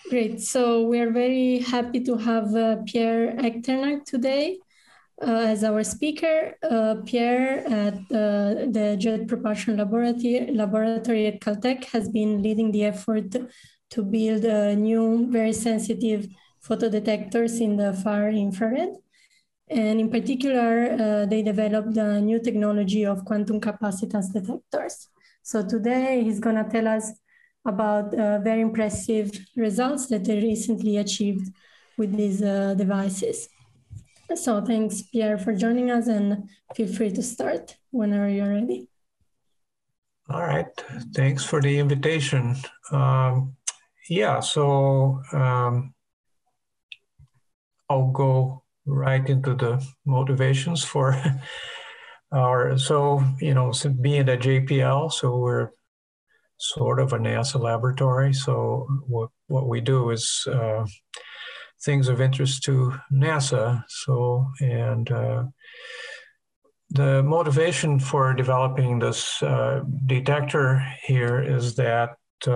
Great. So we are very happy to have Pierre Echternach today as our speaker. Pierre at the Jet Propulsion Laboratory at Caltech has been leading the effort to build new, very sensitive photodetectors in the far infrared. And in particular, they developed a new technology of quantum capacitance detectors. So today he's going to tell us about very impressive results that they recently achieved with these devices. So thanks, Pierre, for joining us, and feel free to start whenever you're ready. All right, thanks for the invitation. I'll go right into the motivations for being at JPL, so we're sort of a NASA laboratory. So what we do is things of interest to NASA. The motivation for developing this detector here is that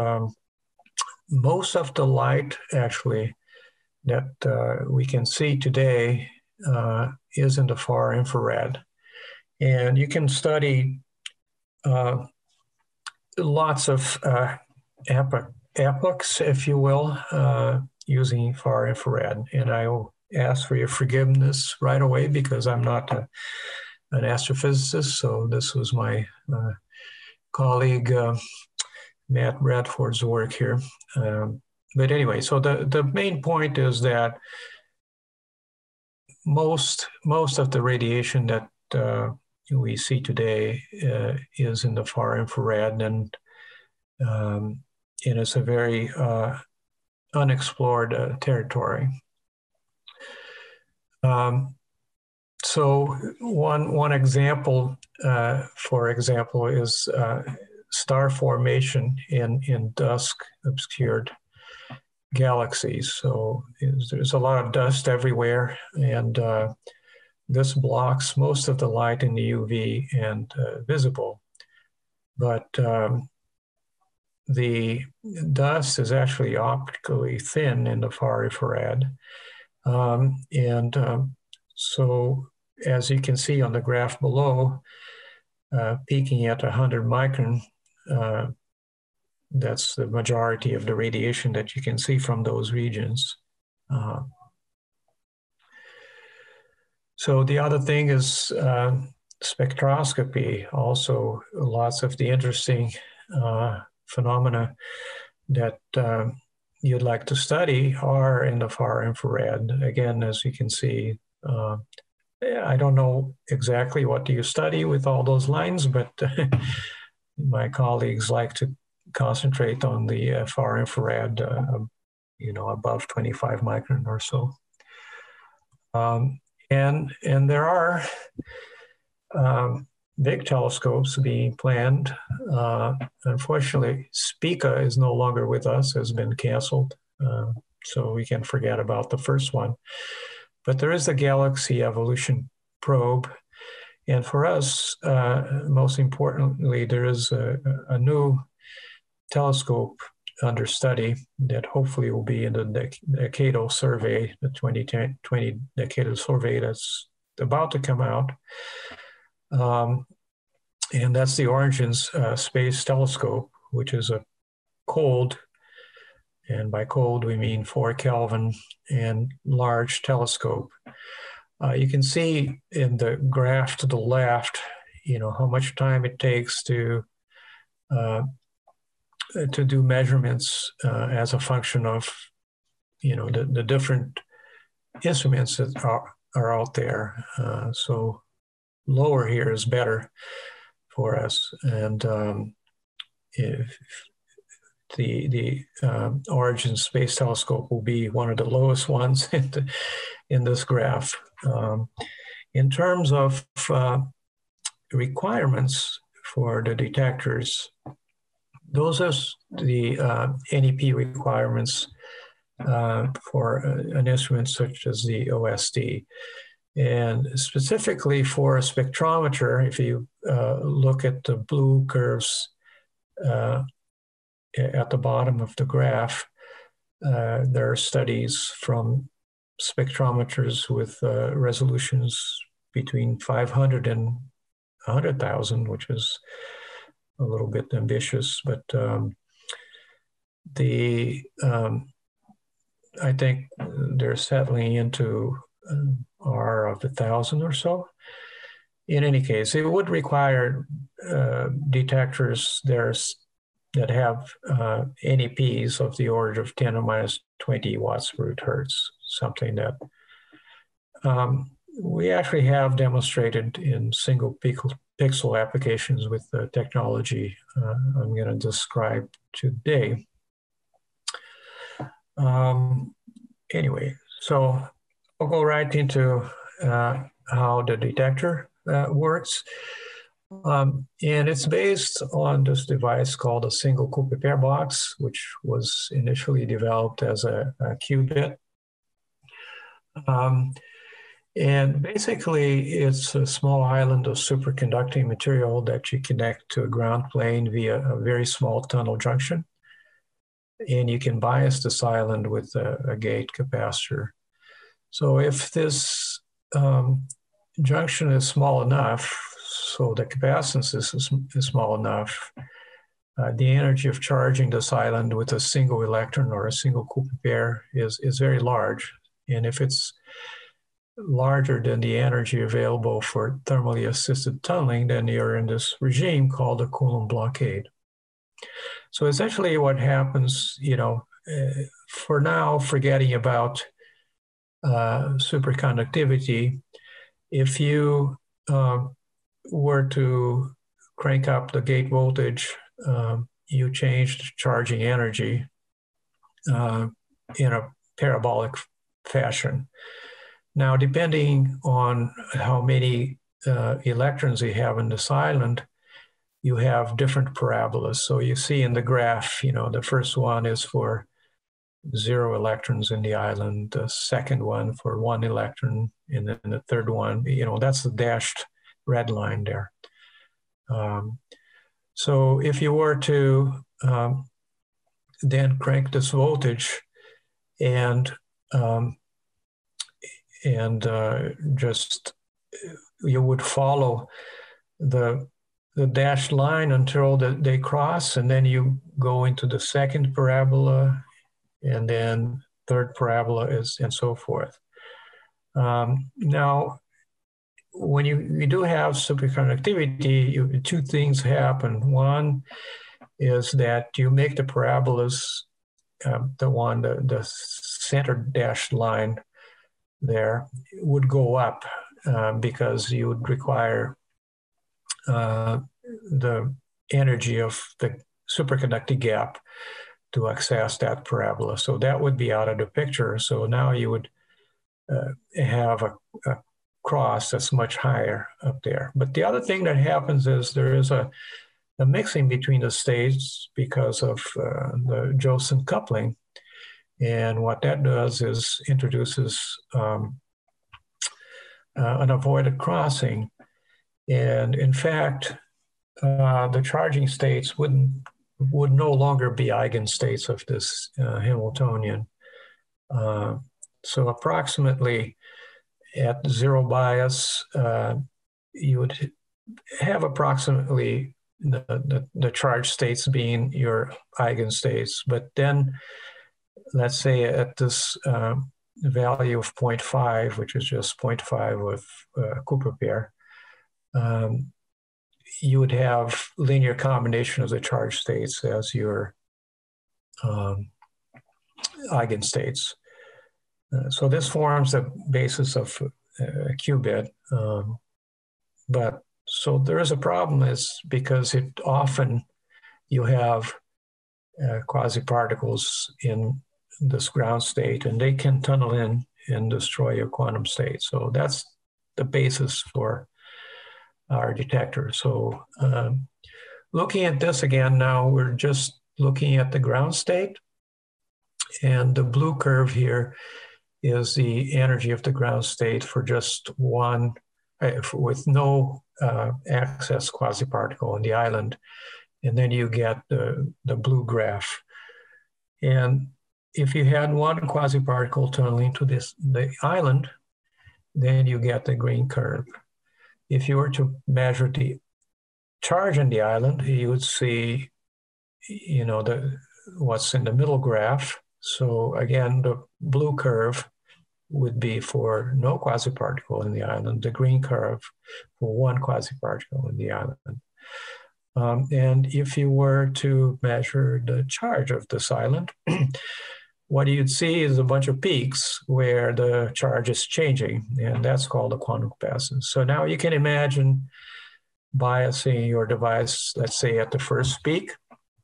most of the light actually that we can see today is in the far infrared. And you can study lots of epochs, if you will, using far infrared. And I will ask for your forgiveness right away because I'm not an astrophysicist. So this was my colleague, Matt Bradford's work here. But anyway, so the main point is that most of the radiation that we see today is in the far infrared, and it's a very unexplored territory. So one example, for example, is star formation in dusk obscured galaxies. So there's a lot of dust everywhere, and this blocks most of the light in the UV and visible. But the dust is actually optically thin in the far infrared. So as you can see on the graph below, peaking at 100 micron, that's the majority of the radiation that you can see from those regions. So the other thing is spectroscopy. Also, lots of the interesting phenomena that you'd like to study are in the far infrared. Again, as you can see, I don't know exactly what do you study with all those lines, but my colleagues like to concentrate on the far infrared, above 25 micron or so. And there are big telescopes being planned. Unfortunately, Spica is no longer with us, has been canceled. So we can forget about the first one. But there is the Galaxy Evolution Probe. And for us, most importantly, there is a new telescope under study that hopefully will be in the Decadal Survey, the 2020 Decadal Survey that's about to come out. And that's the Origins Space Telescope, which is a cold, and by cold we mean 4 Kelvin and large telescope. You can see in the graph to the left, how much time it takes to do measurements as a function of, the different instruments that are out there. So lower here is better for us, and if the Origins Space Telescope will be one of the lowest ones in this graph. In terms of requirements for the detectors, those are the NEP requirements for an instrument such as the OSD. And specifically for a spectrometer, if you look at the blue curves at the bottom of the graph, there are studies from spectrometers with resolutions between 500 and 100,000, which is a little bit ambitious, but I think they're settling into R of 1,000 or so. In any case, it would require detectors that have NEPs of the order of 10 to the minus 20 watts per root hertz, something that we actually have demonstrated in single pixel applications with the technology I'm going to describe today. Anyway, so I'll go right into how the detector works. And it's based on this device called a single Cooper pair box, which was initially developed as a qubit. And basically, it's a small island of superconducting material that you connect to a ground plane via a very small tunnel junction. And you can bias this island with a gate capacitor. So if this junction is small enough, so the capacitance is small enough, the energy of charging this island with a single electron or a single Cooper pair is very large. And if it's larger than the energy available for thermally assisted tunneling, then you're in this regime called a Coulomb blockade. So essentially what happens, for now, forgetting about superconductivity, if you were to crank up the gate voltage, you change the charging energy in a parabolic fashion. Now, depending on how many electrons you have in this island, you have different parabolas. So you see in the graph, the first one is for 0 electrons in the island, the second one for 1 electron, and then the third one, that's the dashed red line there. So if you were to then crank this voltage and just you would follow the dashed line until they cross, and then you go into the second parabola, and then third parabola and so forth. Now, when you do have superconductivity, two things happen. One is that you make the parabolas, the center dashed line there would go up because you would require the energy of the superconducting gap to access that parabola. So that would be out of the picture. So now you would have a cross that's much higher up there. But the other thing that happens is there is a mixing between the states because of the Josephson coupling. And what that does is introduces an avoided crossing. And in fact, the charging states would no longer be eigenstates of this Hamiltonian. So approximately at 0 bias, you would have approximately the charge states being your eigenstates. But then, let's say at this value of 0.5, which is just 0.5 with Cooper pair, you would have linear combination of the charge states as your eigenstates. So this forms the basis of a qubit. But so there is a problem is because often you have quasi-particles in this ground state, and they can tunnel in and destroy your quantum state. So that's the basis for our detector. So looking at this again now, we're just looking at the ground state, and the blue curve here is the energy of the ground state for just one, with no excess quasi-particle on the island. And then you get the blue graph. And if you had one quasi-particle tunneling to the island, then you get the green curve. If you were to measure the charge in the island, you would see, what's in the middle graph. So again, the blue curve would be for no quasi-particle in the island, the green curve for one quasi-particle in the island. And if you were to measure the charge of this island, what you'd see is a bunch of peaks where the charge is changing, and that's called the quantum capacitance. So now you can imagine biasing your device, let's say at the first peak.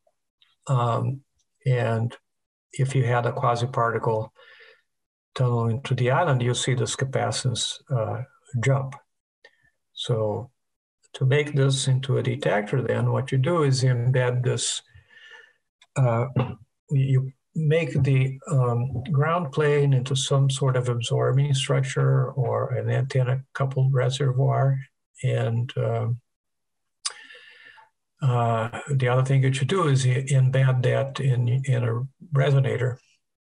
And if you had a quasi-particle tunnel into the island, you'll see this capacitance jump. So to make this into a detector, then what you do is you embed this, you make the ground plane into some sort of absorbing structure or an antenna coupled reservoir. And the other thing that you do is you embed that in a resonator.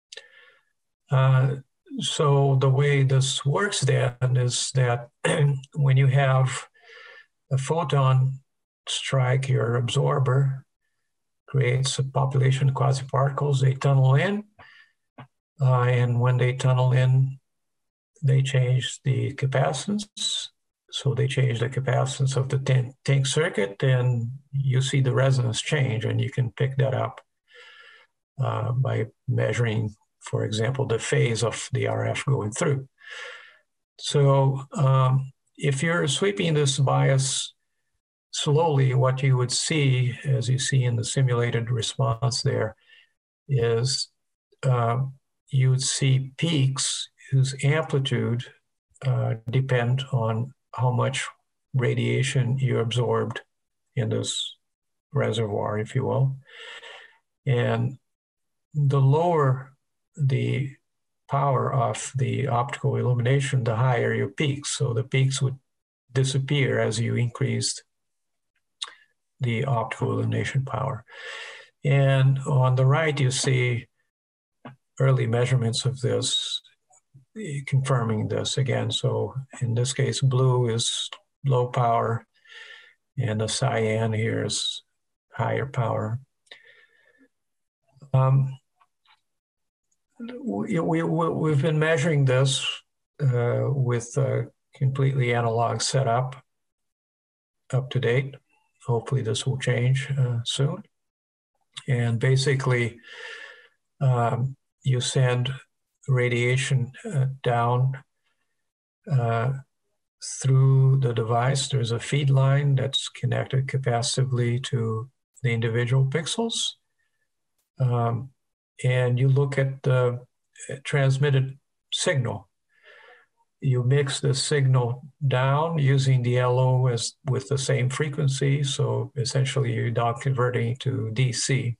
So the way this works then is that when you have a photon strike your absorber, creates a population of quasi-particles, they tunnel in, and when they tunnel in, they change the capacitance. So they change the capacitance of the tank circuit, and you see the resonance change, and you can pick that up by measuring, for example, the phase of the RF going through. So if you're sweeping this bias slowly, what you would see, as you see in the simulated response there, is you would see peaks whose amplitude depend on how much radiation you absorbed in this reservoir, if you will. And the lower the power of the optical illumination, the higher your peaks. So the peaks would disappear as you increased the optical illumination power. And on the right, you see early measurements of this, confirming this again. So in this case, blue is low power, and the cyan here is higher power. We've been measuring this with a completely analog setup up to date. Hopefully this will change soon. And basically, you send radiation down through the device. There's a feed line that's connected capacitively to the individual pixels. And you look at the transmitted signal. You mix the signal down using the LO with the same frequency. So essentially you're down converting to DC.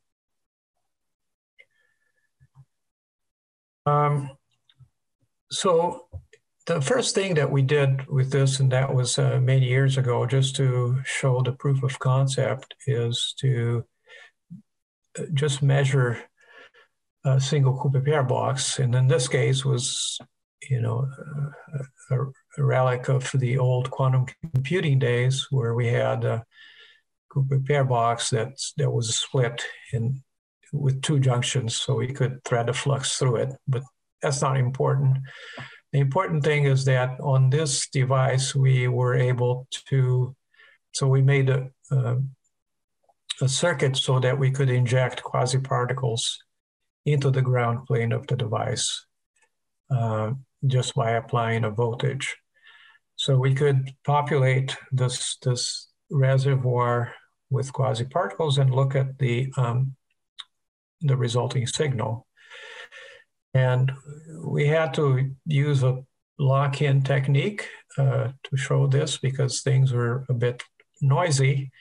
So the first thing that we did with this, and that was many years ago, just to show the proof of concept, is to just measure a single Cooper pair box. And in this case was, a relic of the old quantum computing days, where we had a Cooper pair box that was split with two junctions, so we could thread a flux through it. But that's not important. The important thing is that on this device, we were able to, so we made a circuit so that we could inject quasi-particles into the ground plane of the device just by applying a voltage. So we could populate this reservoir with quasi-particles and look at the resulting signal. And we had to use a lock-in technique to show this because things were a bit noisy.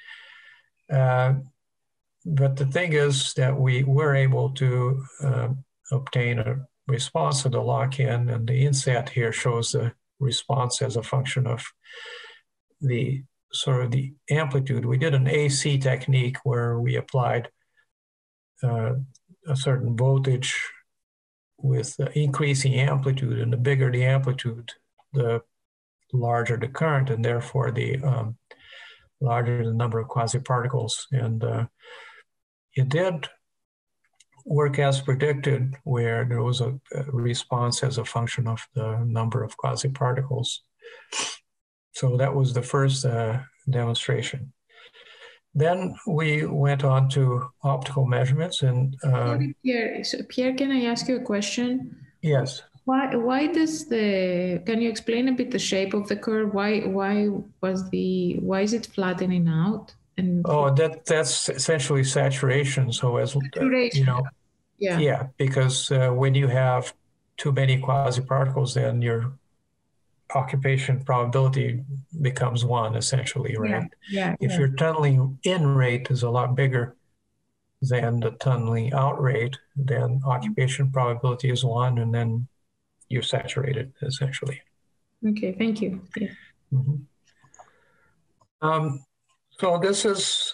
But the thing is that we were able to obtain a response to the lock-in, and the inset here shows the response as a function of the sort of the amplitude. We did an AC technique where we applied a certain voltage with increasing amplitude, and the bigger the amplitude, the larger the current, and therefore the larger the number of quasi-particles. And it did work as predicted, where there was a response as a function of the number of quasi-particles. So that was the first demonstration. Then we went on to optical measurements. And Pierre, can I ask you a question? Yes. Why does can you explain a bit the shape of the curve? Why is it flattening out? And that's essentially saturation. So as you know, yeah, because when you have too many quasi-particles, then your occupation probability becomes 1, essentially, right? If your tunneling in rate is a lot bigger than the tunneling out rate, then occupation probability is 1, and then you're saturated, essentially. Okay, thank you. Yeah. So this is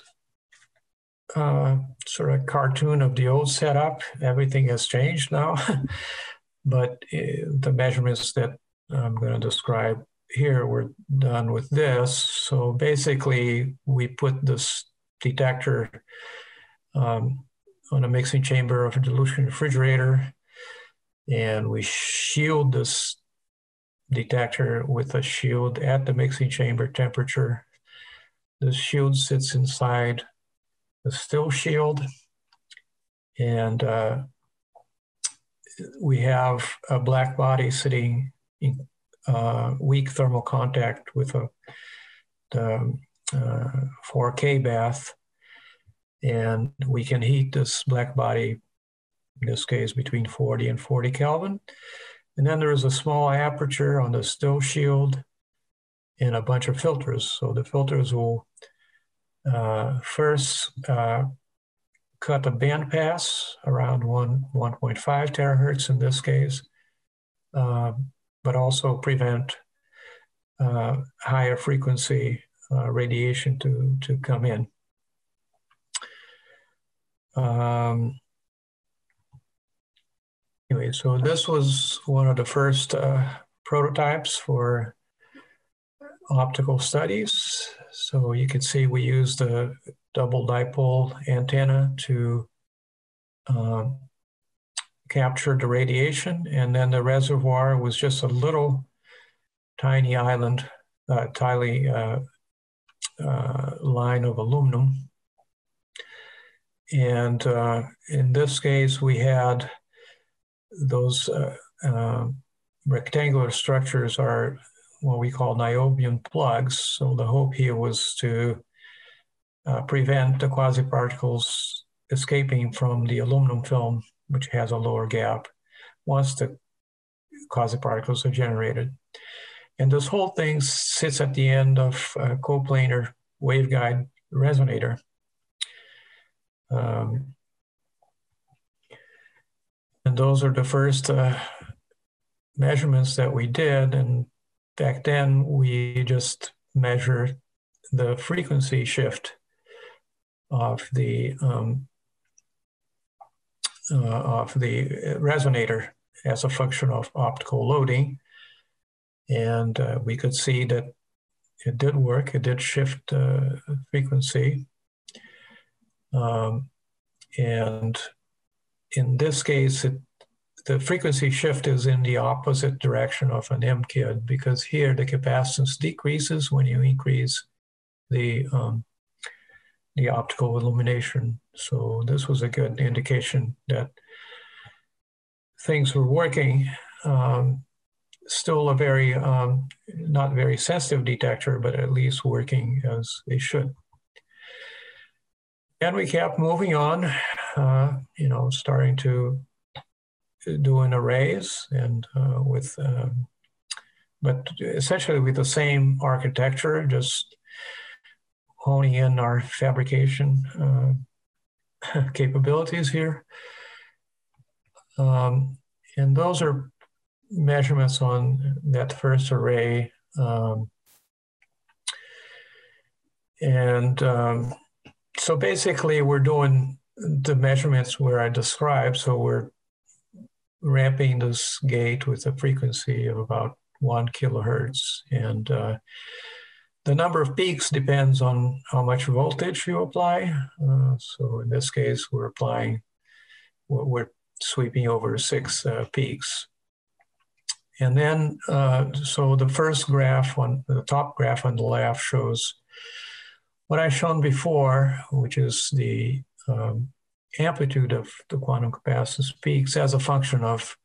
sort of a cartoon of the old setup. Everything has changed now, but the measurements that I'm going to describe here were done with this. So basically, we put this detector on a mixing chamber of a dilution refrigerator, and we shield this detector with a shield at the mixing chamber temperature. The shield sits inside the still shield, and we have a black body sitting in weak thermal contact with the 4K bath, and we can heat this black body, in this case, between 40 and 40 Kelvin. And then there is a small aperture on the still shield and a bunch of filters. So the filters will first cut a band pass around 1.5 terahertz in this case, but also prevent higher frequency radiation to come in. Anyway, so this was one of the first prototypes for optical studies. So you can see we used a double dipole antenna to capture the radiation, and then the reservoir was just a little tiny island, tiny line of aluminum. And in this case, we had those rectangular structures are what we call niobium plugs. So the hope here was to prevent the quasi-particles escaping from the aluminum film, which has a lower gap, once the quasi-particles are generated. And this whole thing sits at the end of a coplanar waveguide resonator. And those are the first measurements that we did. And back then, we just measured the frequency shift of the resonator as a function of optical loading. And we could see that it did work. It did shift frequency. And in this case, the frequency shift is in the opposite direction of an MKID, because here the capacitance decreases when you increase the optical illumination. So this was a good indication that things were working. Still a very, not very sensitive detector, but at least working as they should. And we kept moving on, starting to doing arrays and but essentially with the same architecture, just honing in our fabrication capabilities here. And those are measurements on that first array. So basically we're doing the measurements where I described. So we're ramping this gate with a frequency of about 1 kilohertz. And the number of peaks depends on how much voltage you apply. So in this case, we're sweeping over 6 peaks. And then, so the first graph the top graph on the left shows what I've shown before, which is the amplitude of the quantum capacitance peaks as a function of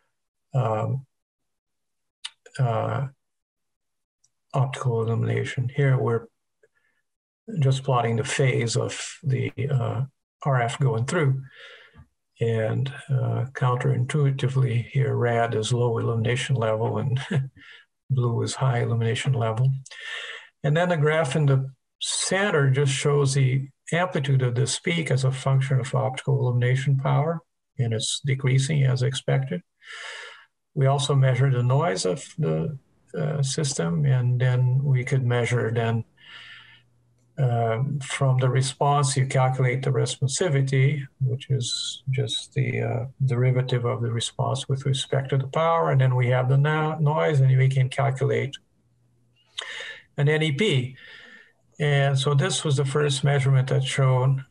optical illumination. Here we're just plotting the phase of the RF going through. And counterintuitively here, red is low illumination level and blue is high illumination level. And then the graph in the center just shows the amplitude of this peak as a function of optical illumination power, and it's decreasing as expected. We also measure the noise of the system, and then we could measure from the response, you calculate the responsivity, which is just the derivative of the response with respect to the power, and then we have the noise, and we can calculate an NEP. And so this was the first measurement that showed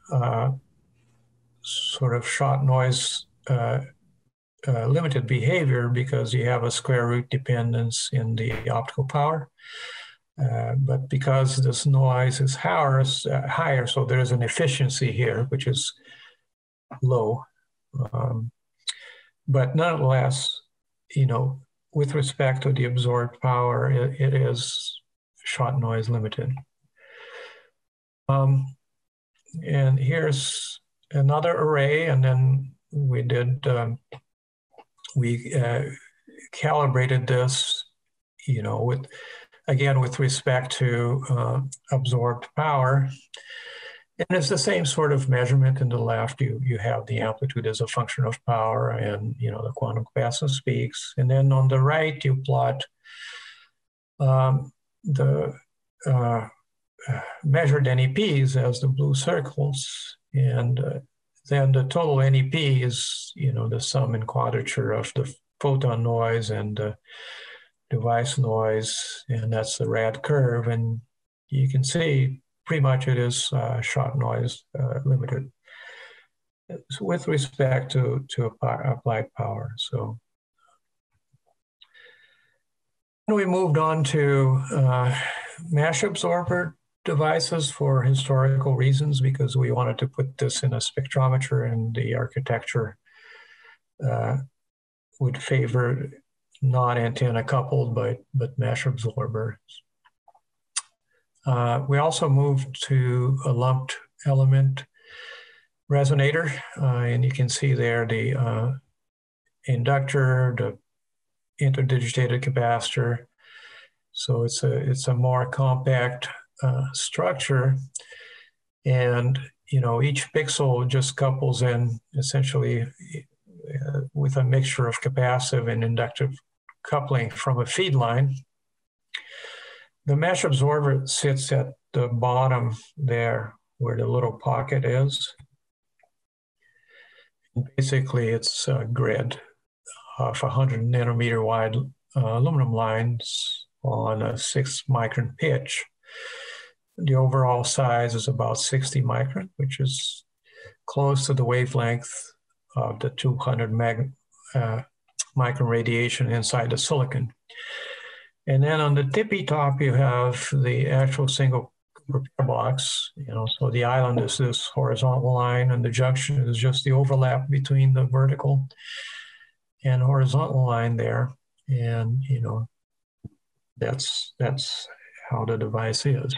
sort of shot noise limited behavior, because you have a square root dependence in the optical power. But because this noise is higher, so there's an efficiency here, which is low. But nonetheless, with respect to the absorbed power, it is shot noise limited. And here's another array, and then we calibrated this, with respect to absorbed power. And it's the same sort of measurement. In the left, you have the amplitude as a function of power, and the quantum capacitance peaks. And then on the right, you plot the measured NEPs as the blue circles, and then the total NEP is the sum and quadrature of the photon noise and device noise, and that's the rad curve. And you can see pretty much it is shot noise limited with respect to applied power. So we moved on to mesh absorber devices for historical reasons, because we wanted to put this in a spectrometer, and the architecture would favor not antenna coupled, but mesh absorbers. We also moved to a lumped element resonator, and you can see there the inductor, the interdigitated capacitor. So it's a more compact structure, and each pixel just couples in essentially with a mixture of capacitive and inductive coupling from a feed line. The mesh absorber sits at the bottom there where the little pocket is. And basically, it's a grid of 100 nanometer wide aluminum lines on a 6 micron pitch. The overall size is about 60 micron, which is close to the wavelength of the 200 micron radiation inside the silicon. And then on the tippy top, you have the actual single repair box. So the island is this horizontal line, and the junction is just the overlap between the vertical and horizontal line there. And that's how the device is.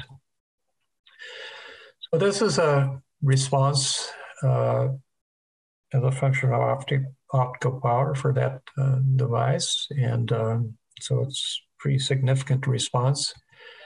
So this is a response as a function of optical power for that device, and so it's pretty significant response.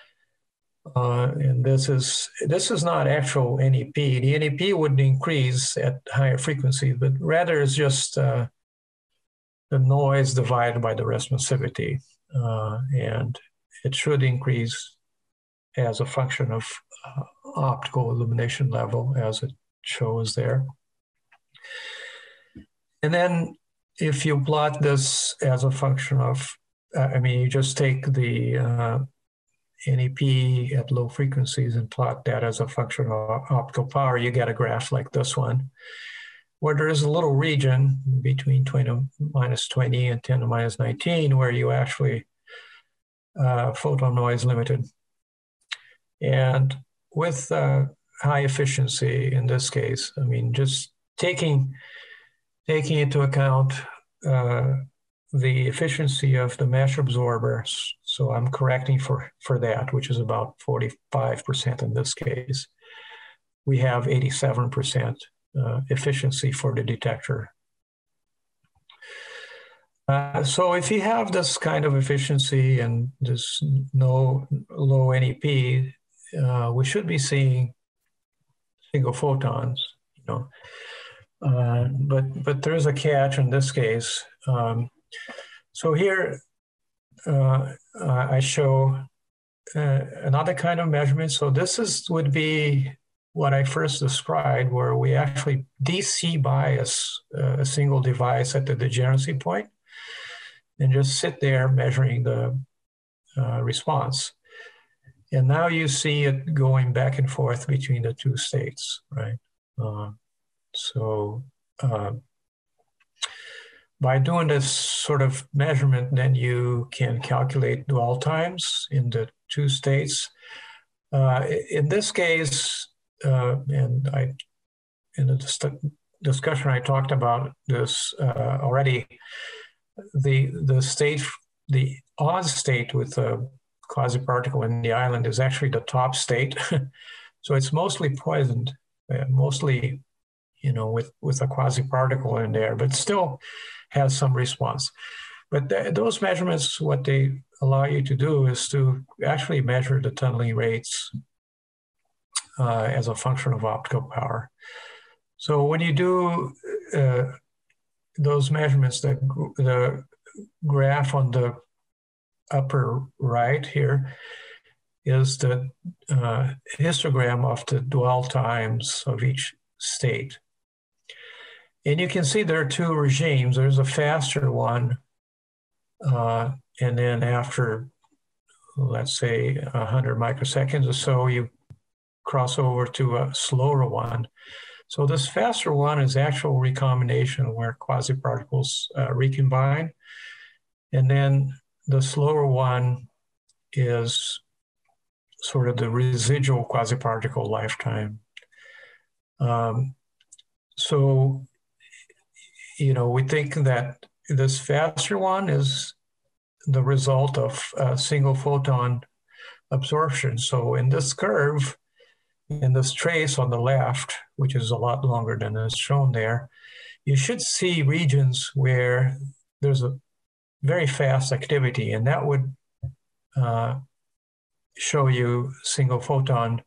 And this is not actual NEP. The NEP would increase at higher frequency, but rather it's just the noise divided by the responsivity, and it should increase as a function of optical illumination level, as it shows there. And then if you plot this as a function of, I mean, you just take the NEP at low frequencies and plot that as a function of optical power, you get a graph like this one, where there is a little region between 10 to minus 20 and 10 to minus 19 where you actually photon noise limited. And with high efficiency in this case, I mean, just taking into account the efficiency of the mesh absorbers, so I'm correcting for that, which is about 45% in this case, we have 87% efficiency for the detector. So if you have this kind of efficiency and this low NEP, we should be seeing single photons, you know. But there's a catch in this case. So here I show another kind of measurement. So this would be what I first described, where we actually DC bias a single device at the degeneracy point and just sit there measuring the response. And now you see it going back and forth between the two states, right? By doing this sort of measurement, then you can calculate dwell times in the two states. In this case, and in the discussion I talked about this already, the odd state with the quasi-particle in the island is actually the top state. So it's mostly poisoned, mostly, you know, with a quasi-particle in there, but still has some response. But those measurements, what they allow you to do is to actually measure the tunneling rates as a function of optical power. So when you do those measurements, the graph on the upper right here is the histogram of the dwell times of each state. And you can see there are two regimes. There's a faster one, and then after, let's say, 100 microseconds or so, you cross over to a slower one. So this faster one is actual recombination where quasi-particles recombine. And then the slower one is sort of the residual quasi-particle lifetime. So, you know, we think that this faster one is the result of single photon absorption. So in this curve, in this trace on the left, which is a lot longer than is shown there, you should see regions where there's a very fast activity, and that would show you single photon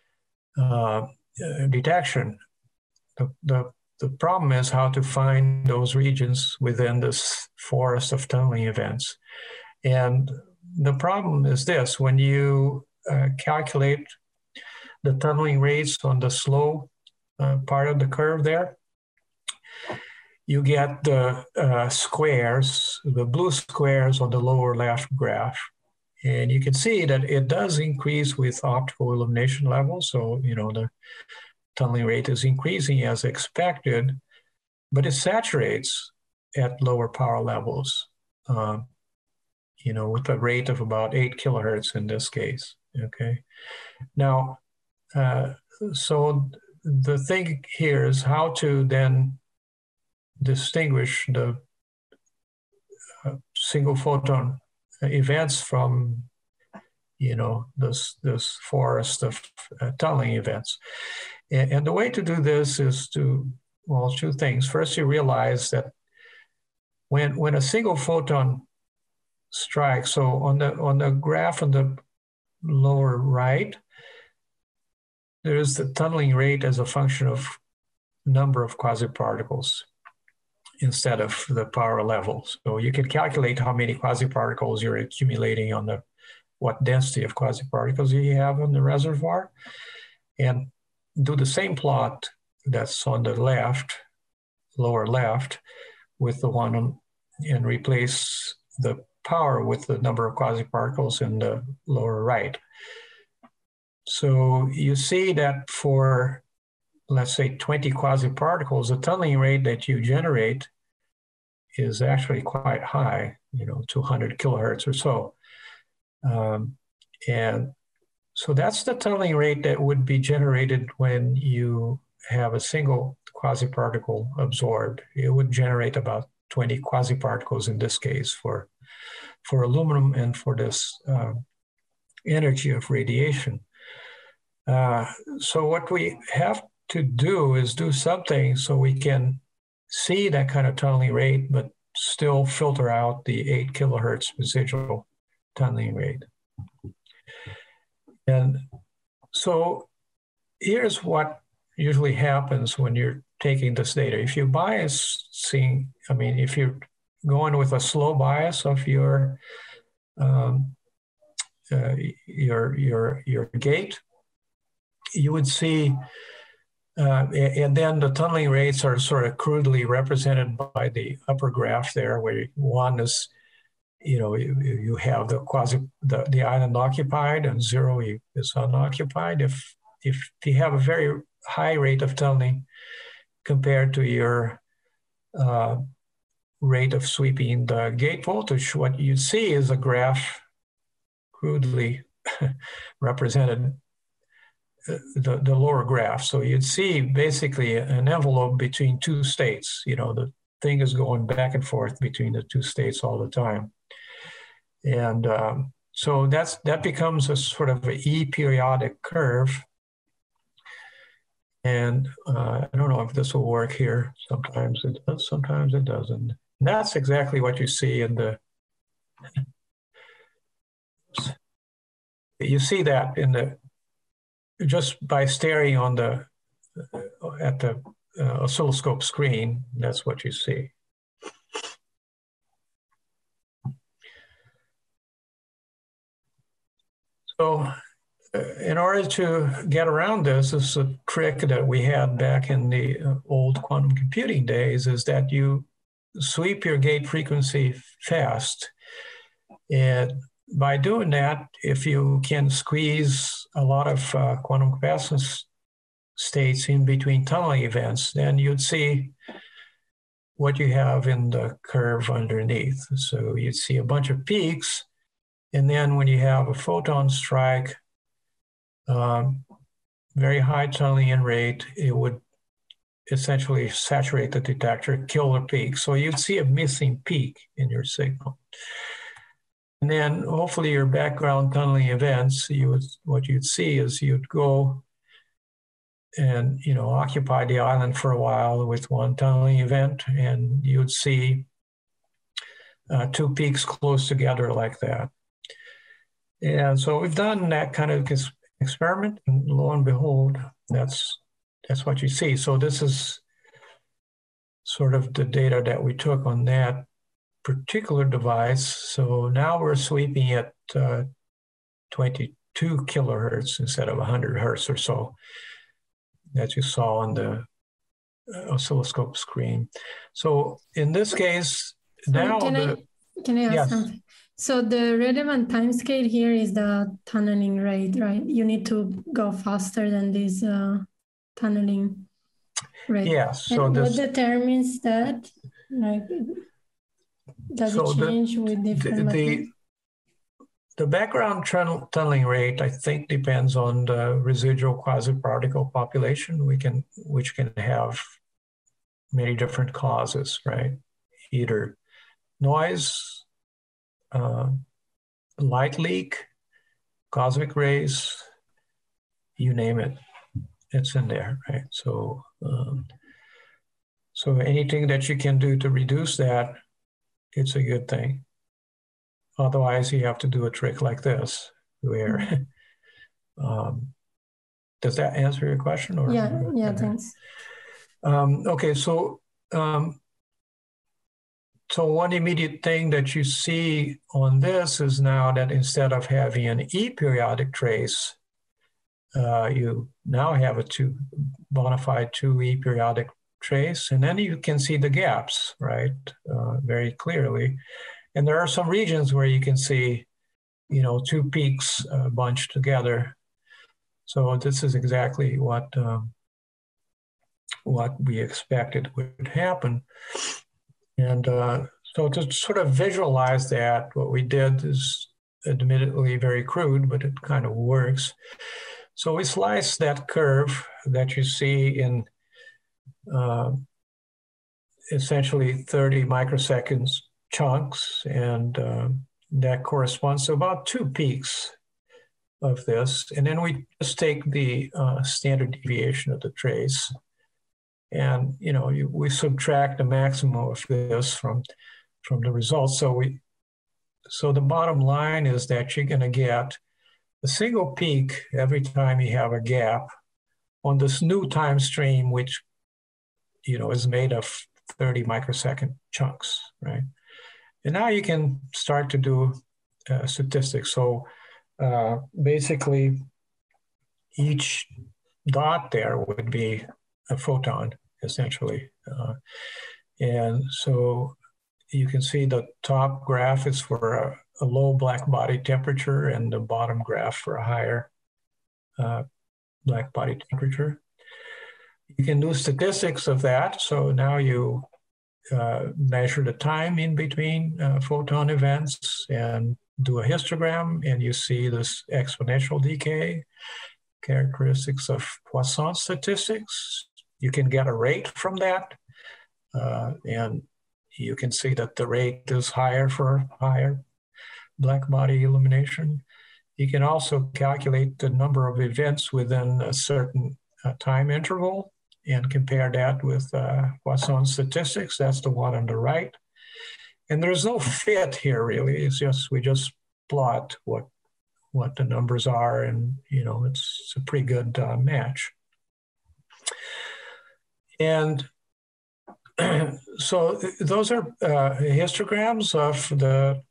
detection. The problem is how to find those regions within this forest of tunneling events. And the problem is this: when you calculate the tunneling rates on the slow part of the curve there, you get the squares, the blue squares on the lower left graph. And you can see that it does increase with optical illumination levels. So, you know, the tunneling rate is increasing as expected, but it saturates at lower power levels, you know, with a rate of about 8 kilohertz in this case, okay? Now, so the thing here is how to then distinguish the single photon events from, you know, this forest of tunneling events. And the way to do this is to, well, two things. First, you realize that when a single photon strikes, so on the graph on the lower right, there's the tunneling rate as a function of number of quasi-particles instead of the power level. So you can calculate how many quasi-particles you're accumulating on what density of quasi-particles you have on the reservoir, and do the same plot that's on the left, lower left, with the one and replace the power with the number of quasiparticles in the lower right. So you see that for, let's say, 20 quasiparticles, the tunneling rate that you generate is actually quite high, 200 kilohertz or so. And so that's the tunneling rate that would be generated when you have a single quasiparticle absorbed. It would generate about 20 quasiparticles in this case for aluminum and for this energy of radiation. So what we have to do is do something so we can see that kind of tunneling rate, but still filter out the 8 kilohertz residual tunneling rate. And so here's what usually happens when you're taking this data. If you if you're going with a slow bias of your gate, you would see, and then the tunneling rates are sort of crudely represented by the upper graph there, where one is, you have the island occupied, and 0 is unoccupied. If you have a very high rate of tunneling compared to your rate of sweeping the gate voltage, what you see is a graph crudely represented, the lower graph. So you'd see basically an envelope between two states. The thing is going back and forth between the two states all the time. And so that becomes a sort of an E-periodic curve. And I don't know if this will work here. Sometimes it does, sometimes it doesn't. And that's exactly what you see in the, you see that in the, just by staring on at the oscilloscope screen, that's what you see. So in order to get around this is a trick that we had back in the old quantum computing days, is that you sweep your gate frequency fast. And by doing that, if you can squeeze a lot of quantum capacitance states in between tunneling events, then you'd see what you have in the curve underneath. So you'd see a bunch of peaks. And then when you have a photon strike, very high tunneling in rate, it would essentially saturate the detector, kill the peak. So you'd see a missing peak in your signal. And then hopefully your background tunneling events, what you'd see is you'd go and occupy the island for a while with one tunneling event, and you'd see two peaks close together like that. And so we've done that kind of experiment, and lo and behold, that's what you see. So this is sort of the data that we took on that particular device. So now we're sweeping at 22 kilohertz instead of 100 hertz or so that you saw on the oscilloscope screen. So in this case, now can I ask yes. something? So the relevant time scale here is the tunneling rate, right? You need to go faster than this tunneling rate. Yes. So and what determines that? Like, does it change with different materials? The background tunneling rate, I think, depends on the residual quasiparticle population, which can have many different causes, right? Either noise, light leak, cosmic rays, you name it, it's in there, right? So, so anything that you can do to reduce that, it's a good thing. Otherwise, you have to do a trick like this, where does that answer your question? Or yeah, thanks. Okay, so so one immediate thing that you see on this is now that instead of having an E-periodic trace, you now have a bona fide 2 E-periodic trace, and then you can see the gaps, right, very clearly. And there are some regions where you can see, you know, two peaks bunched together. So this is exactly what we expected would happen. And so to sort of visualize that, what we did is admittedly very crude, but it kind of works. So we sliced that curve that you see in essentially 30 microseconds chunks, and that corresponds to about two peaks of this. And then we just take the standard deviation of the trace, and you know, we subtract the maximum of this from the results. So the bottom line is that you're going to get a single peak every time you have a gap on this new time stream, which, you know, is made of 30 microsecond chunks, right? And now you can start to do statistics. So basically, each dot there would be a photon, essentially. And so you can see the top graph is for a low black body temperature, and the bottom graph for a higher black body temperature. You can do statistics of that. So now you measure the time in between photon events and do a histogram, and you see this exponential decay, characteristics of Poisson statistics. You can get a rate from that, and you can see that the rate is higher for higher black body illumination. You can also calculate the number of events within a certain time interval and compare that with Poisson statistics. That's the one on the right. And there's no fit here really. It's just, we just plot what the numbers are, and you know, it's a pretty good match. And so those are histograms of the,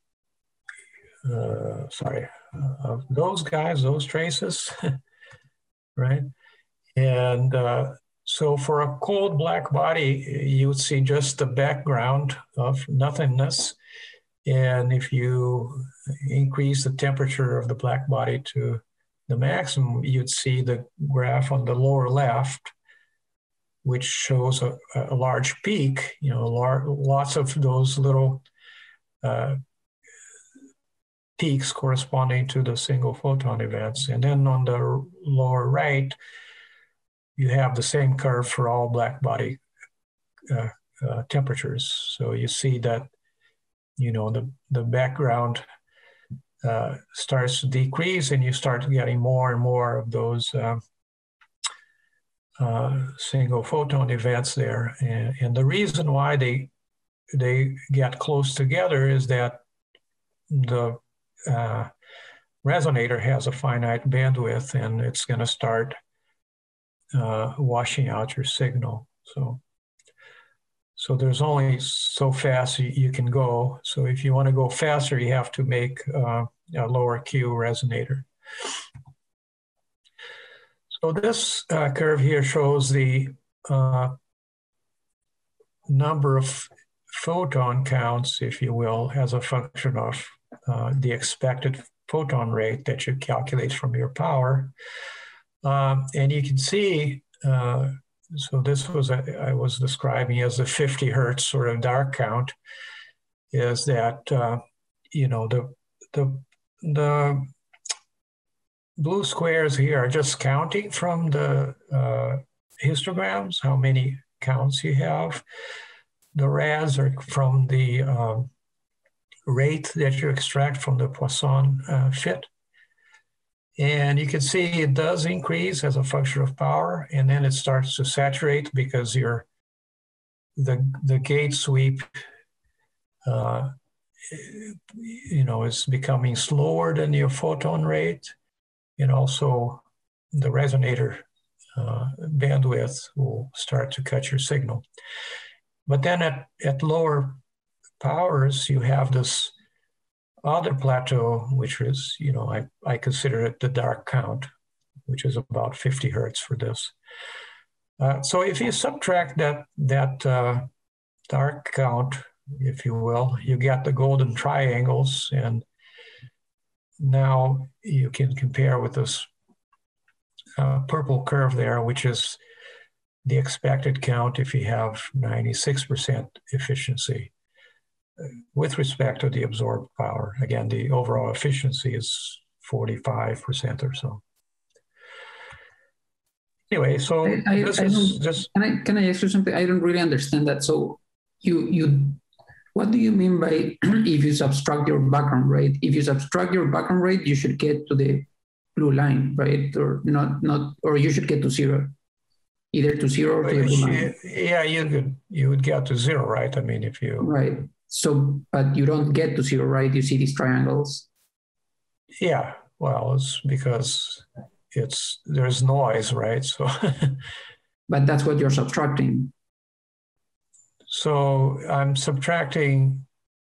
of those guys, those traces, right? And so for a cold black body, you would see just the background of nothingness. And if you increase the temperature of the black body to the maximum, you'd see the graph on the lower left, which shows a large peak, you know, lots of those little peaks corresponding to the single photon events. And then on the lower right, you have the same curve for all black body temperatures. So you see that, you know, the background starts to decrease, and you start getting more and more of those single photon events there. And the reason why they get close together is that the resonator has a finite bandwidth, and it's going to start washing out your signal. So there's only so fast you can go. So if you want to go faster, you have to make a lower Q resonator. So this curve here shows the number of photon counts, if you will, as a function of the expected photon rate that you calculate from your power. And you can see, so this was, I was describing as the 50 hertz sort of dark count, is that, you know, the blue squares here are just counting from the histograms, how many counts you have. The rads are from the rate that you extract from the Poisson fit. And you can see it does increase as a function of power, and then it starts to saturate because the gate sweep you know, is becoming slower than your photon rate, and also the resonator bandwidth will start to cut your signal. But then at lower powers, you have this other plateau, which is, you know, I consider it the dark count, which is about 50 hertz for this. So if you subtract that dark count, if you will, you get the golden triangles, and now you can compare with this purple curve there, which is the expected count if you have 96% efficiency with respect to the absorbed power. Again, the overall efficiency is 45% or so. Anyway, so can I ask you something? I don't really understand that. So what do you mean by if you subtract your background rate? If you subtract your background rate, you should get to the blue line, right? Or not, or you should get to zero, either to zero or to the blue line. Yeah, you would get to zero, right? I mean, if you right. So, but you don't get to zero, right? You see these triangles. Yeah, well, it's because there's noise, right? So, but that's what you're subtracting. So I'm subtracting,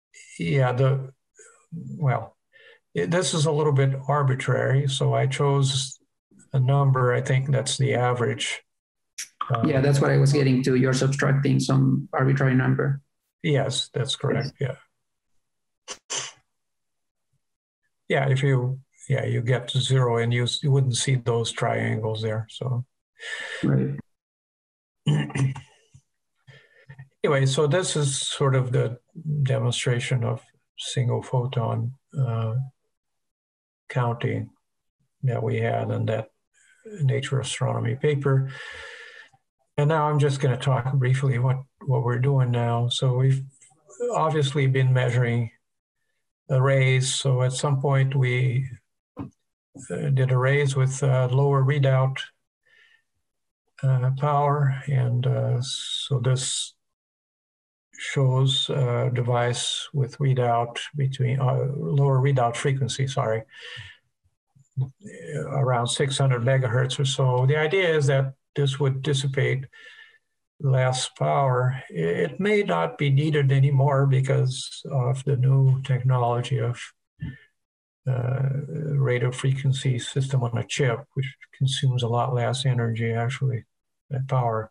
this is a little bit arbitrary. So I chose a number, I think that's the average. Yeah, that's what I was getting to. You're subtracting some arbitrary number. Yes, that's correct. Yeah. Yeah, if you get to zero and you wouldn't see those triangles there. So. Right. Anyway, so this is sort of the demonstration of single photon counting that we had in that Nature Astronomy paper. And now I'm just going to talk briefly what we're doing now. So we've obviously been measuring arrays. So at some point we did arrays with lower readout power. And so this shows a device with readout between lower readout frequency, around 600 megahertz or so. The idea is that this would dissipate less power. It may not be needed anymore because of the new technology of radio frequency system on a chip, which consumes a lot less energy, actually, than power.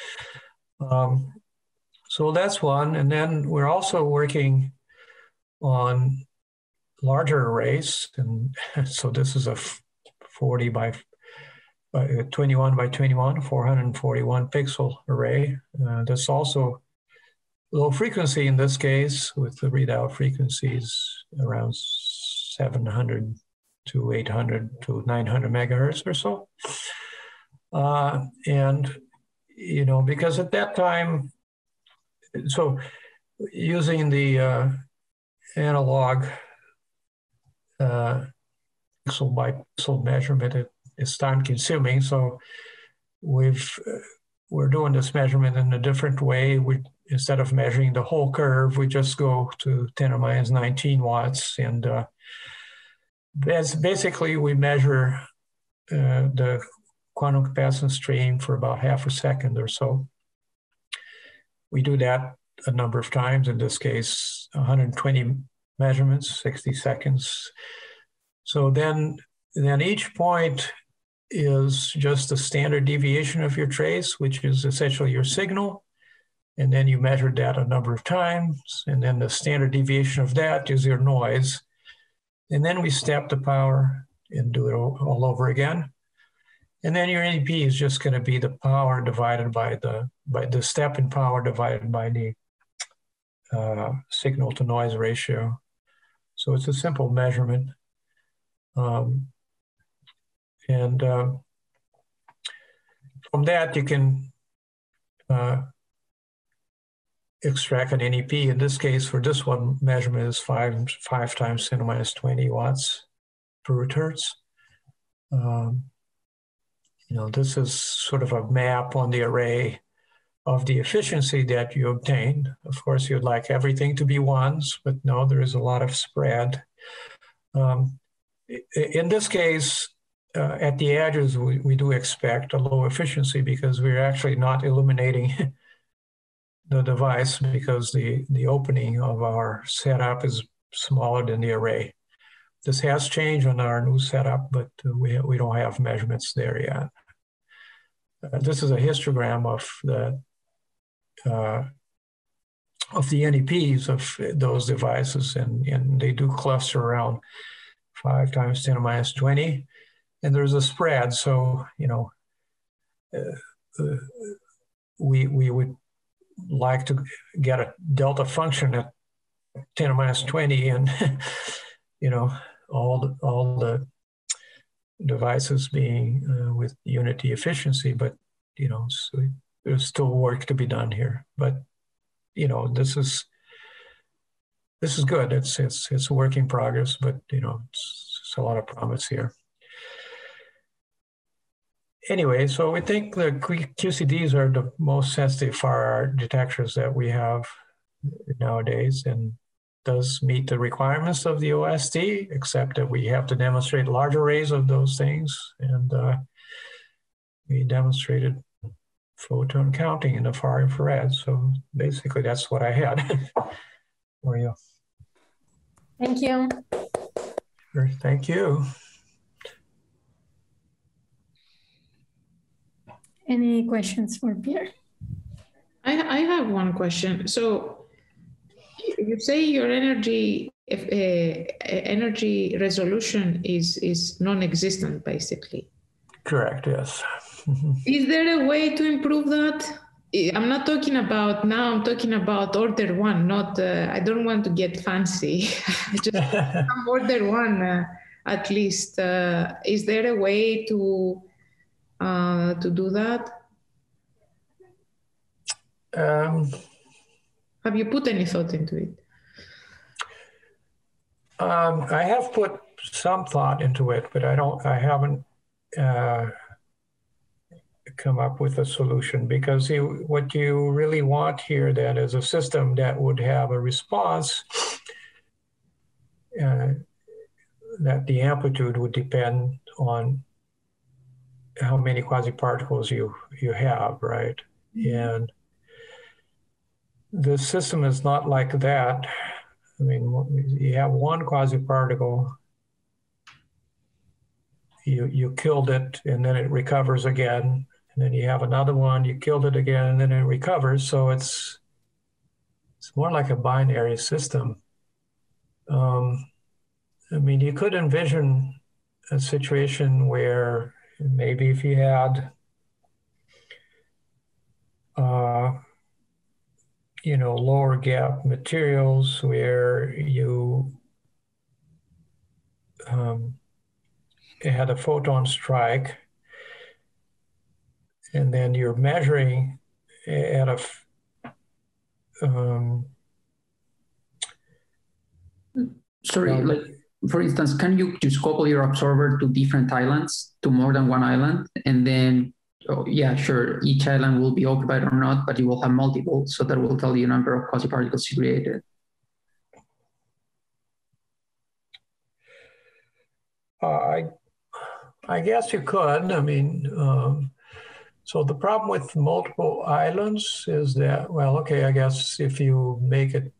So that's one. And then we're also working on larger arrays. And so this is a 40 by 21 by 21, 441 pixel array. That's also low frequency in this case, with the readout frequencies around 700 to 800 to 900 megahertz or so. And, because at that time, so using the analog pixel by pixel measurement, it's time consuming. So we're doing this measurement in a different way. Instead of measuring the whole curve, we just go to 10 to the minus 19 watts. And basically we measure the quantum capacitance stream for about half a second or so. We do that a number of times, in this case, 120 measurements, 60 seconds. So then each point is just the standard deviation of your trace, which is essentially your signal. And then you measure that a number of times. And then the standard deviation of that is your noise. And then we step the power and do it all over again. And then your NEP is just going to be the power divided by the step in power divided by the signal to noise ratio. So it's a simple measurement. And from that, you can extract an NEP. In this case, for this one, measurement is 5 times 10 to the minus 20 watts per root hertz. This is sort of a map on the array of the efficiency that you obtained. Of course, you'd like everything to be ones, but no, there is a lot of spread. In this case, at the edges, we do expect a low efficiency because we're actually not illuminating the device because the opening of our setup is smaller than the array. This has changed on our new setup, but we don't have measurements there yet. this is a histogram of the NEPs of those devices, and they do cluster around 5 times 10 to minus 20, and there's a spread. So, you know, we would like to get a delta function at 10 to minus 20, and you know, all the devices being with unity efficiency, but you know, so there's still work to be done here. But you know, this is good. It's a work in progress, but you know, it's a lot of promise here. Anyway, so we think the QCDs are the most sensitive far detectors that we have nowadays, and does meet the requirements of the OSD, except that we have to demonstrate large arrays of those things. And we demonstrated photon counting in the far infrared. So basically that's what I had for you. Thank you. Sure, thank you. Any questions for Pierre? I have one question. So you say your energy resolution is non-existent, basically. Correct, yes. Is there a way to improve that? I'm not talking about now, I'm talking about order one, not, I don't want to get fancy. Just order one, at least. Is there a way to do that? Have you put any thought into it? I have put some thought into it, but I haven't come up with a solution, because what you really want here then is a system that would have a response that the amplitude would depend on how many quasi-particles you have, right? And the system is not like that. I mean, you have one quasi-particle, you killed it, and then it recovers again. And then you have another one, you killed it again, and then it recovers. So it's more like a binary system. I mean, you could envision a situation where maybe if you had, you know, lower gap materials where you had a photon strike, and then you're measuring at a like, for instance, can you just couple your absorber to different islands, to more than one island, and then, oh, yeah, sure, each island will be occupied or not, but you will have multiple, so that will tell you the number of quasi-particles you created. I guess you could. I mean, so the problem with multiple islands is that, well, okay, I guess if you make it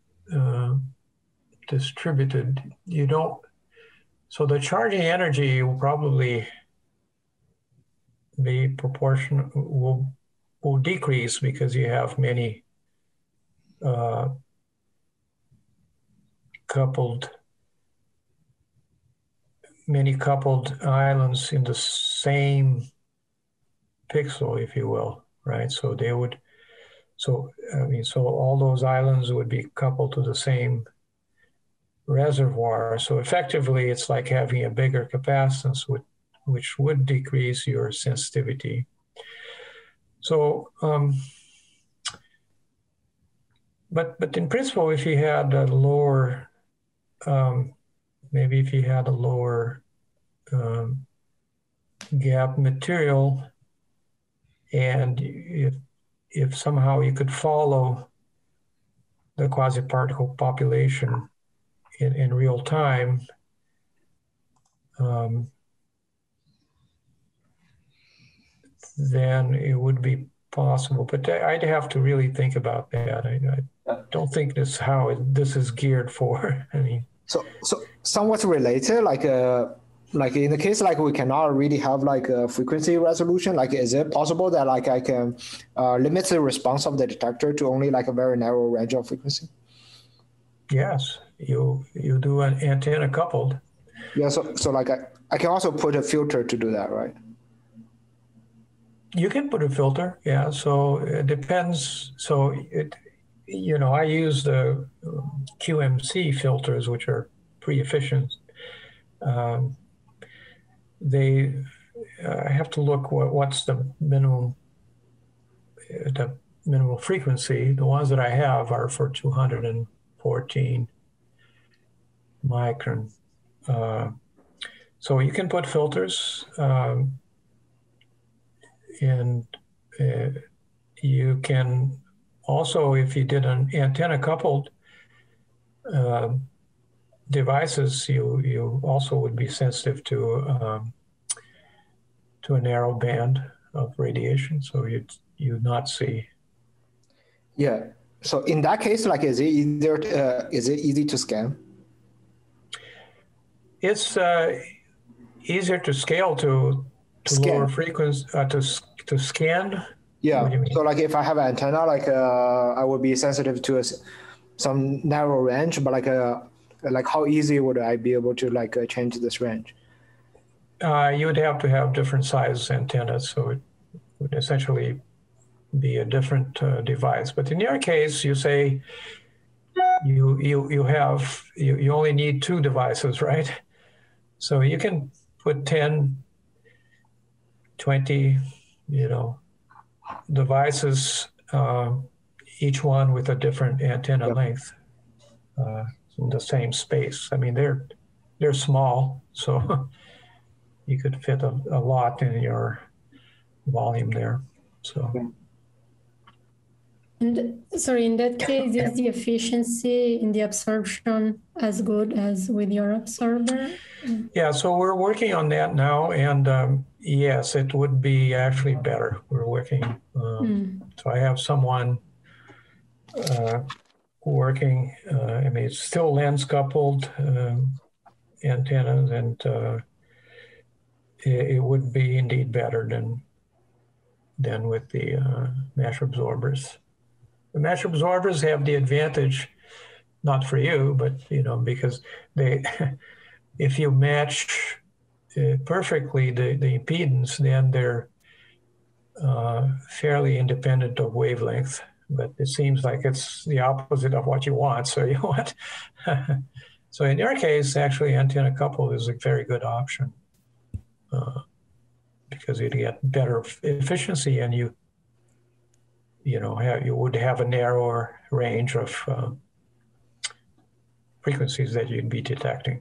distributed, you don't, so the charging energy will probably be proportional, will decrease, because you have many coupled islands in the same pixel, if you will, right? So they would, so I mean, so all those islands would be coupled to the same reservoir. So effectively, it's like having a bigger capacitance, which would decrease your sensitivity. So, but in principle, if you had a lower, maybe if you had a lower gap material, and if somehow you could follow the quasi-particle population in real time, then it would be possible. But I'd have to really think about that. I don't think this is how this is geared for. I mean, so somewhat related, like like in the case like we cannot really have like a frequency resolution, like is it possible that like I can limit the response of the detector to only like a very narrow range of frequency? Yes, you do an antenna coupled. Yeah, so like I can also put a filter to do that, right? You can put a filter, yeah. So it depends. So I use the QMC filters, which are pretty efficient. I have to look what's the minimum frequency. The ones that I have are for 214 micron. So you can put filters, and you can also, if you did an antenna coupled devices, you also would be sensitive to a narrow band of radiation, so you'd not see. Yeah. So in that case, like, is it easy to scan? It's easier to scale to lower frequency to scan. Yeah. What do you mean? So like if I have an antenna, like I would be sensitive to some narrow range, but like how easy would I be able to like change this range? You would have to have different size antennas, so it would essentially be a different device. But in your case, you say you only need 2 devices, right? So you can put 10, 20, devices, each one with a different antenna length in the same space. I mean, they're small, so you could fit a lot in your volume there. So. And sorry, in that case, is the efficiency in the absorption as good as with your absorber? Yeah, so we're working on that now, and yes, it would be actually better. We're working. So I have someone working. I mean, it's still lens coupled antennas, and it would be indeed better than with the mesh absorbers. The mesh absorbers have the advantage, not for you, but because if you match perfectly the impedance, then they're fairly independent of wavelength. But it seems like it's the opposite of what you want. So you want. So in your case, actually, antenna coupled is a very good option because you'd get better efficiency, and you would have a narrower range of frequencies that you'd be detecting.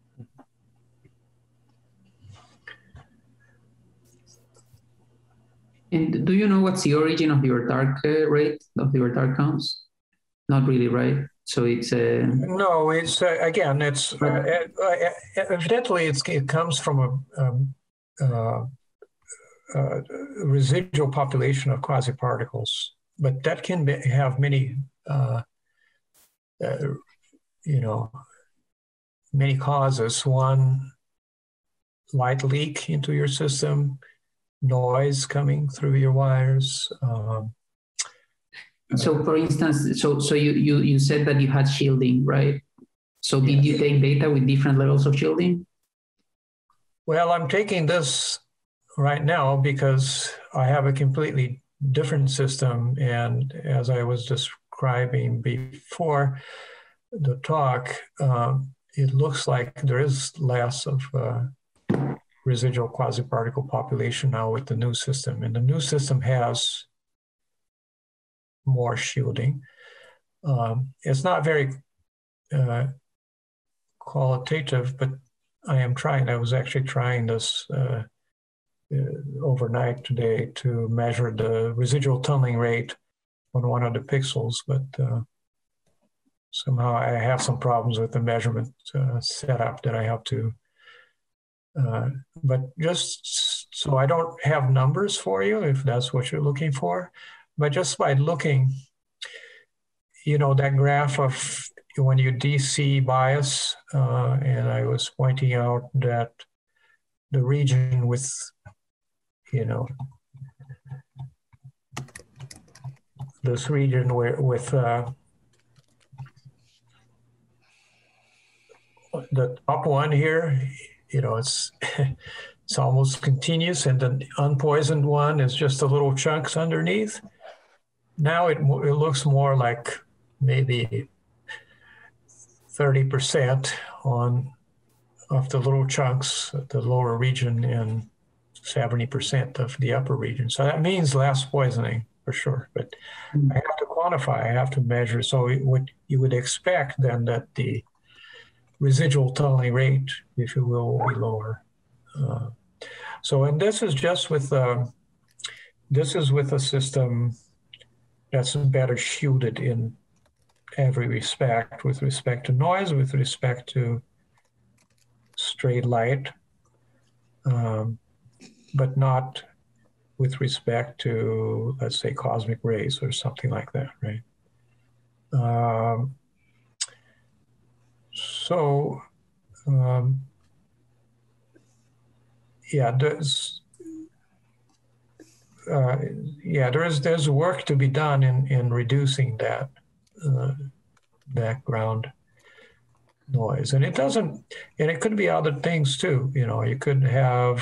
And do you know what's the origin of your dark rate, of your dark counts? Not really, right? So it's no. It's again. It's evidently it comes from a residual population of quasiparticles, but that can have many, many causes. One, light leak into your system, noise coming through your wires. So, for instance, so you said that you had shielding, right? So did you take data with different levels of shielding? Well, I'm taking this right now because I have a completely different system, and as I was describing before the talk, it looks like there is less of residual quasiparticle population now with the new system, and the new system has more shielding. It's not very qualitative, but I am trying. I was actually trying this overnight today to measure the residual tunneling rate on one of the pixels, but somehow I have some problems with the measurement setup that I have to. But just so I don't have numbers for you, if that's what you're looking for, but just by looking, that graph of when you DC bias, and I was pointing out that the region with, this region with the top one here, it's it's almost continuous, and the unpoisoned one is just the little chunks underneath. Now it looks more like maybe 30% of the little chunks, the lower region, and 70% of the upper region. So that means less poisoning for sure. But I have to quantify, I have to measure. So what you would expect then that the residual tunneling rate, if you will be lower. And this is just with a system that's better shielded in every respect, with respect to noise, with respect to straight light, but not with respect to, let's say, cosmic rays or something like that, right? There's work to be done in reducing that background noise, and it could be other things too. You could have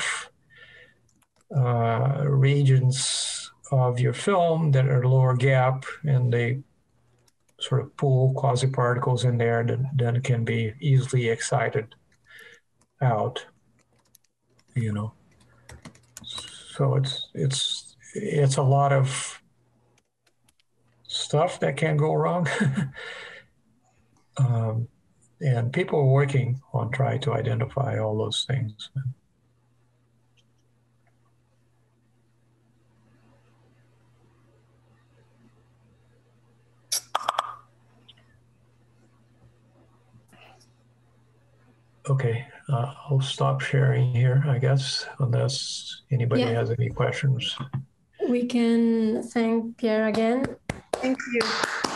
regions of your film that are lower gap, and they sort of pull quasi-particles in there that can be easily excited out. So it's a lot of stuff that can go wrong. And people are working on trying to identify all those things. Okay, I'll stop sharing here, I guess, unless anybody has any questions. We can thank Pierre again. Thank you.